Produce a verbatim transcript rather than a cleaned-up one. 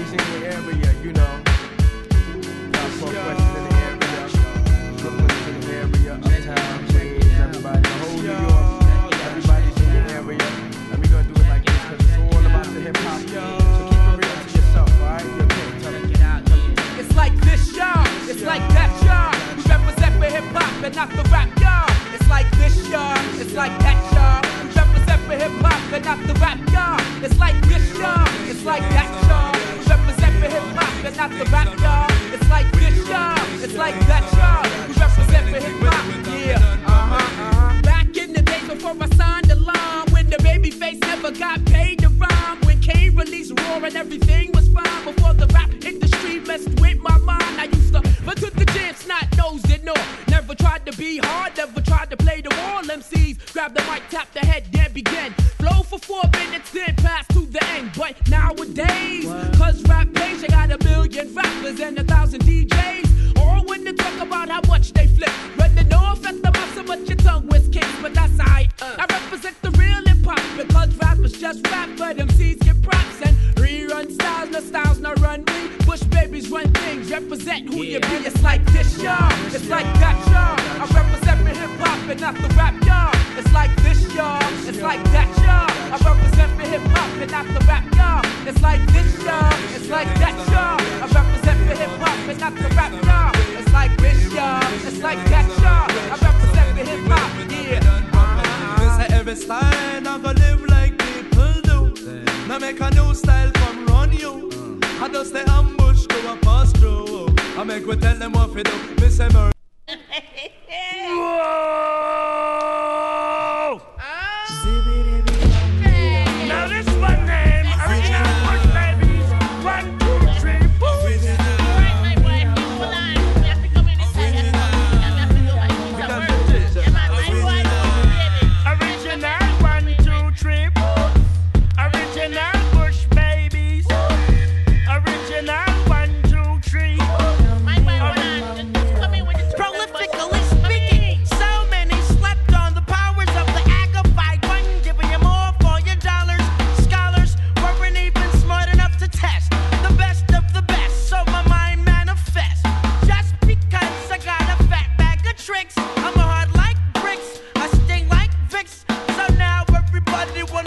everybody's in the area, you know. Southwest in the area, Brooklyn's in the area, Uptown, Queens, everybody, the whole New York, everybody's in the area. And we gonna do it like this, cause it's all about the hip hop. So keep it real to yourself, alright? You okay? Tell them, get out, tell them. It's like this, y'all. It's like that, y'all. We represent for hip hop and not the rap, y'all. It's like this, y'all. It's like that, y'all. We represent for hip hop and not the rap, y'all. It's like this, y'all. It's like that, y'all. We represent for hip hop and not the rap, y'all. It's like this, y'all. It's like that, y'all. We represent for hip hop, yeah. Uh-huh, uh-huh. Back in the days before I signed the line, when the baby face never got paid to rhyme, when Kane released Raw and everything was fine, before the rap industry messed with my mind, I used to run to the gym, snot nosed it no. Never tried to be hard, never tried to play the wall. M Cs grab the mic, tap the head, then begin. Flow for four minutes, then pass to the end. But nowadays, cause rap page, I got a million rappers and a thousand D Js. All when they talk about how much they flip. Running off at the muscle, but your tongue was kicked. But that's alright. Uh. I represent the real hip hop because rappers just rap, but M Cs get props and rerun styles. No styles, no run me. Bush babies run things. Represent who yeah. you be. It's like this, y'all. It's like that, y'all. I represent for hip hop and not the rap, y'all. It's like this, y'all. It's like that, y'all. I represent for hip hop and not the rap, y'all. It's like this, y'all. It's like that, y'all. I represent for hip hop and not the rap, y'all. It's like this, y'all. It's like that, y'all. I represent for hip hop, yeah. This is every style, not gonna live like people do. Now make a new style from run you. I just the ambush go and pass through. I make we tell them what we do. Miss Emer. Whoa! Now this one name, original Bush Babies. One, two, three, four. Original one, two, three, four. Original Bush Babies. Original one, two, three. Prolifically speaking, so many slept on the powers of the Agavite one, giving you more for your dollars. Scholars weren't even smart enough to test the best of the best, so my mind manifests. Just because I got a fat bag of tricks, I'm hard like bricks, I sting like Vicks, so now everybody wanna